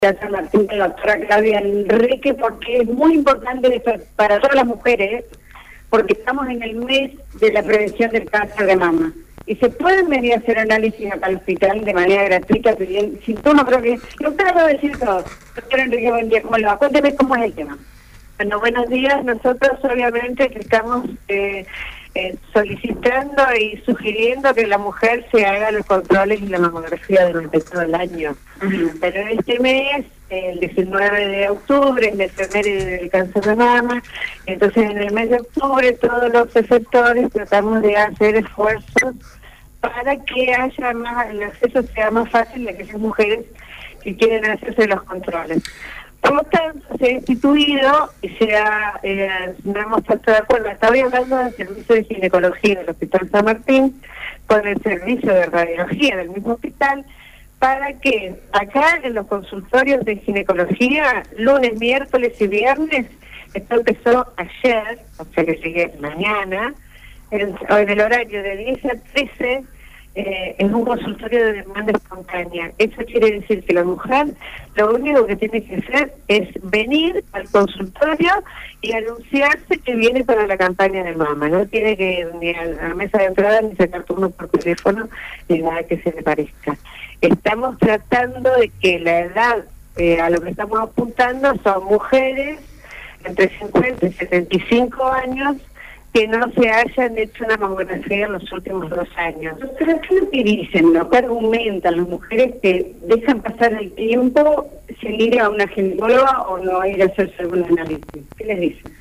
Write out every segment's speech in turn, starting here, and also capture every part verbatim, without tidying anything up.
de San Martín, de la doctora Claudia Enrique, porque es muy importante esto para todas las mujeres, porque estamos en el mes de la prevención del cáncer de mama. Y se pueden venir a hacer análisis acá al hospital de manera gratuita, pidiendo, sin turno, creo que... Doctora, puedo decir todo. Doctora Enrique, buen día, ¿cómo le va? Cuénteme cómo es el tema. Bueno, buenos días. Nosotros obviamente que estamos eh, eh, solicitando y sugiriendo que la mujer se haga los controles y la mamografía durante todo el año. Uh-huh. Pero este mes, el diecinueve de octubre, es la efeméride del cáncer de mama. Entonces en el mes de octubre todos los receptores tratamos de hacer esfuerzos para que haya más, el acceso sea más fácil de aquellas mujeres que quieren hacerse los controles. Por lo tanto, se ha instituido y se ha, eh, no hemos puesto de acuerdo. Estaba hablando del servicio de ginecología del Hospital San Martín con el servicio de radiología del mismo hospital, para que acá en los consultorios de ginecología, lunes, miércoles y viernes, esto empezó ayer, o sea que sigue mañana, en, en el horario de diez a trece, Eh, en un consultorio de demanda espontánea. Eso quiere decir que la mujer lo único que tiene que hacer es venir al consultorio y anunciarse que viene para la campaña de mama. No tiene que ir ni a la mesa de entrada ni sacar turno por teléfono ni nada que se le parezca. Estamos tratando de que la edad eh, a lo que estamos apuntando son mujeres entre cincuenta y setenta y cinco años que no se hayan hecho una mamografía en los últimos dos años. ¿Pero qué es lo que dicen, no? ¿Qué argumentan las mujeres que dejan pasar el tiempo sin ir a una ginecóloga o no ir a hacerse algún análisis? ¿Qué les dicen?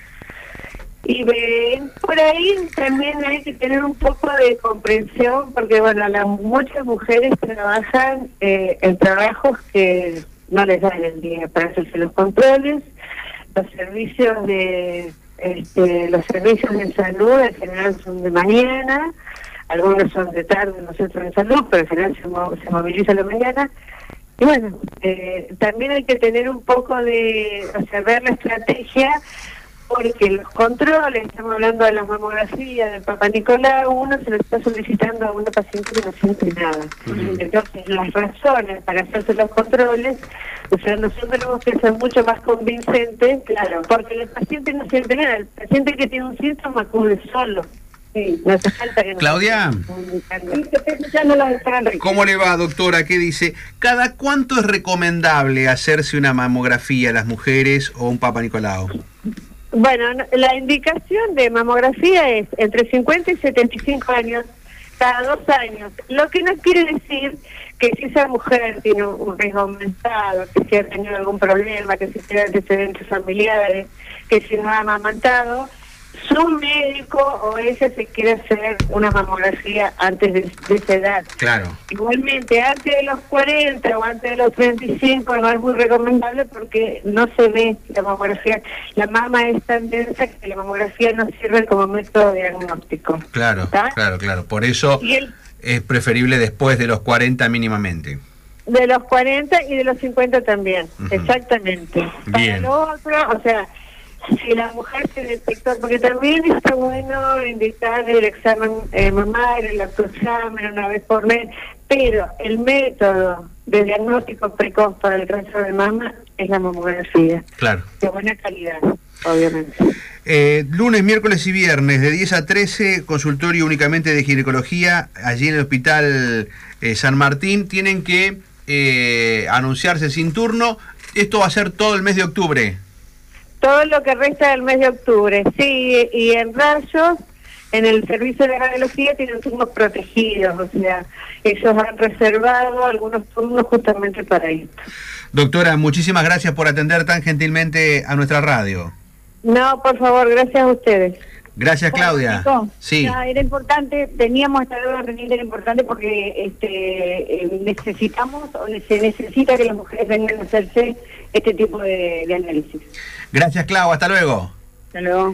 Y eh, por ahí también hay que tener un poco de comprensión, porque bueno, las, muchas mujeres trabajan eh, en trabajos que no les dan el día para hacerse los controles, los servicios de... Este, los servicios de salud en general son de mañana, algunos son de tarde en los centros de salud, pero en general se, mo se moviliza la mañana. Y bueno, eh, también hay que tener un poco de, o sea, ver la estrategia, porque los controles, estamos hablando de las mamografías del Papa Nicolau, uno se lo está solicitando a una paciente que no siente nada. Uh-huh. Entonces, las razones para hacerse los controles, o sea, nosotros tenemos que ser mucho más convincentes, claro, porque el paciente no siente nada, el paciente que tiene un síntoma cubre solo. Sí, no hace falta que Claudia, ¿cómo le va, doctora? ¿Qué dice? ¿Cada cuánto es recomendable hacerse una mamografía a las mujeres o un Papa Nicolau? Bueno, la indicación de mamografía es entre cincuenta y setenta y cinco años, cada dos años. Lo que no quiere decir que si esa mujer tiene un riesgo aumentado, que si ha tenido algún problema, que si tiene antecedentes familiares, que si no ha amamantado, su médico o ella se quiere hacer una mamografía antes de, de esa edad. Claro. Igualmente, antes de los cuarenta o antes de los treinta y cinco no es muy recomendable porque no se ve la mamografía. La mama es tan densa que la mamografía no sirve como método diagnóstico. Claro, ¿está? claro, claro. Por eso el, es preferible después de los cuarenta mínimamente. De los cuarenta y de los cincuenta también, uh-huh. Exactamente. Bien. Para lo otro, o sea... Si la mujer se detectó, porque también está bueno indicar el examen eh, mamario, el lactoexamen una vez por mes, pero el método de diagnóstico precoz para el cáncer de mama es la mamografía. Claro. De buena calidad, obviamente. Eh, lunes, miércoles y viernes, de diez a trece, consultorio únicamente de ginecología, allí en el Hospital eh, San Martín. Tienen que eh, anunciarse sin turno. Esto va a ser todo el mes de octubre. Todo lo que resta del mes de octubre, sí, y en rayos, en el servicio de radiología tienen turnos protegidos, o sea, ellos han reservado algunos turnos justamente para esto. Doctora, muchísimas gracias por atender tan gentilmente a nuestra radio. No, por favor, gracias a ustedes. Gracias, Claudia. Bueno, sí. No, era importante, teníamos esta deuda pendiente, era importante porque este eh, necesitamos, o se necesita que las mujeres vengan a hacerse este tipo de, de análisis. Gracias, Clau. Hasta luego. Hasta luego.